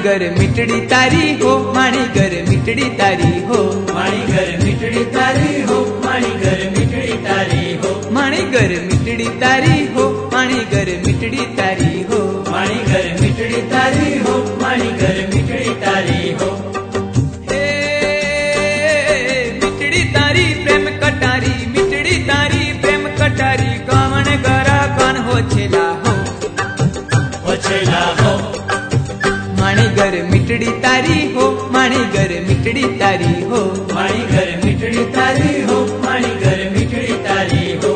घर मिटड़ी तारी हो, माणी घर मिटड़ी तारी हो, माणी घर मिटड़ी तारी हो, माणी घर मिटड़ी तारी हो, माणी घर मिटड़ी तारी हो, माणी घर मिटड़ी तारी हो, माणी घर मिटड़ी तारी हो, माणी घर मिटड़ी तारी हो। हे मिटड़ी तारी प्रेम कटारी, मिटड़ी तारी प्रेम कटारी, कामण गरा कान हो छेला हो, छेला हो। माणी घर मिटड़ी तारी हो, माणी घर मिटड़ी तारी हो, माणी घर मिटड़ी तारी हो, माणी घर मिटड़ी तारी हो।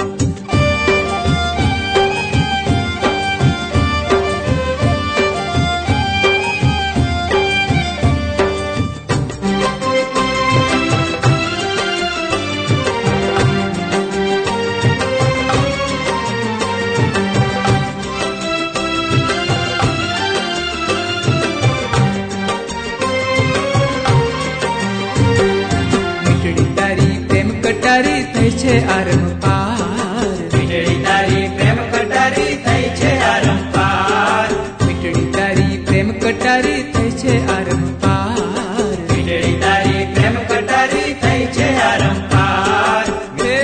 कटारी થઈ છે આરંપાર, મીઠડી તારી પ્રેમ કટારી થઈ છે આરંપાર, મીઠડી તારી પ્રેમ કટારી થઈ છે આરંપાર, મીઠડી તારી પ્રેમ કટારી થઈ છે આરંપાર। હે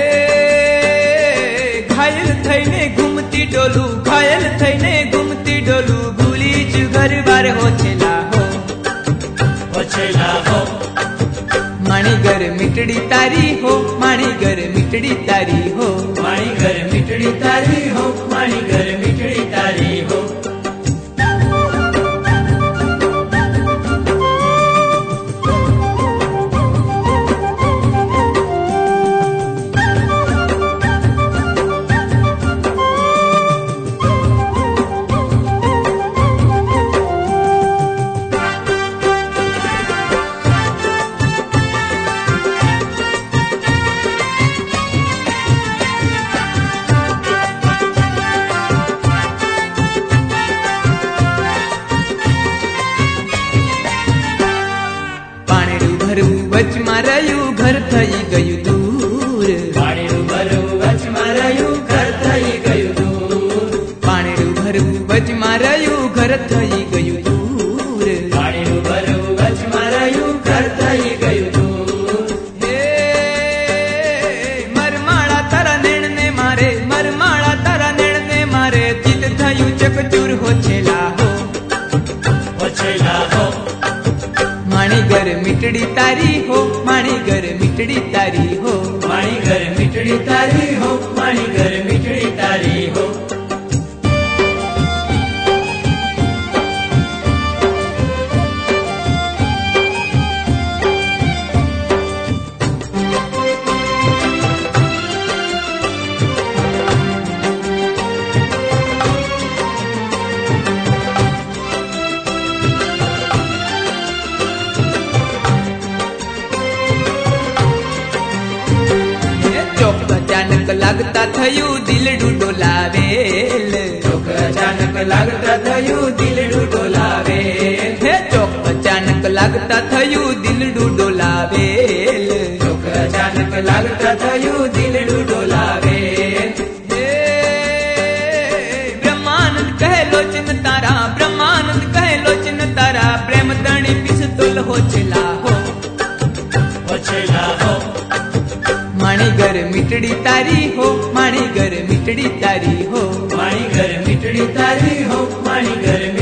ઘાયલ થઈને ઘૂમતી ડોલું, ઘાયલ થઈને ઘૂમતી ડોલું, ભૂલી જ ઘર બાર હો છેલા હો, છેલા હો। माणी घर मिटड़ी तारी हो, माणी घर मिटड़ी तारी हो, माणी घर मिटड़ी तारी हो, माणी घर मिटड़ी तारी हो। વચમાં રહ્યું ઘર થઈ ગયું દૂર, પાણીનું ભરવું વચમાં રહ્યું ઘર થઈ ગયું દૂર, પાણીનું ભરવું વચમાં રહ્યું ઘર થઈ ગયું દૂર, પાણીનું ભરવું વચમાં રહ્યું ઘર થઈ ગયું દૂર। હે મરમાળા તારા નેણને મારે, મરમાળા તારા નેણને મારે, ચિત થયું ચકચૂર હો છેલા હો, છેલા હો। माणी घर मिटड़ी तारी हो, माणी घर मिटड़ी तारी हो, माणी घर मिटड़ी तारी हो, माणी घर मिटड़ी तारी हो। लागता थયું દિલડું ડોલાવેલ, ચોક અચાનક લાગતા થયું દિલડું ડોલાવેલ, હે ચોક અચાનક લાગતા થયું દિલડું ડોલાવેલ, ચોક અચાનક લાગતા થયું દિલડું ડોલાવેલ। હે બ્રહ્માનંદ કહે લોચન તારા, બ્રહ્માનંદ કહે લોચન તારા, પ્રેમ તણી પિસ્તોલ હો છેલા હો, છેલા હો। माणी घर मिटड़ी तारी हो, माणी घर मिटड़ी तारी हो, माणी घर मिटड़ी तारी हो, माणी घर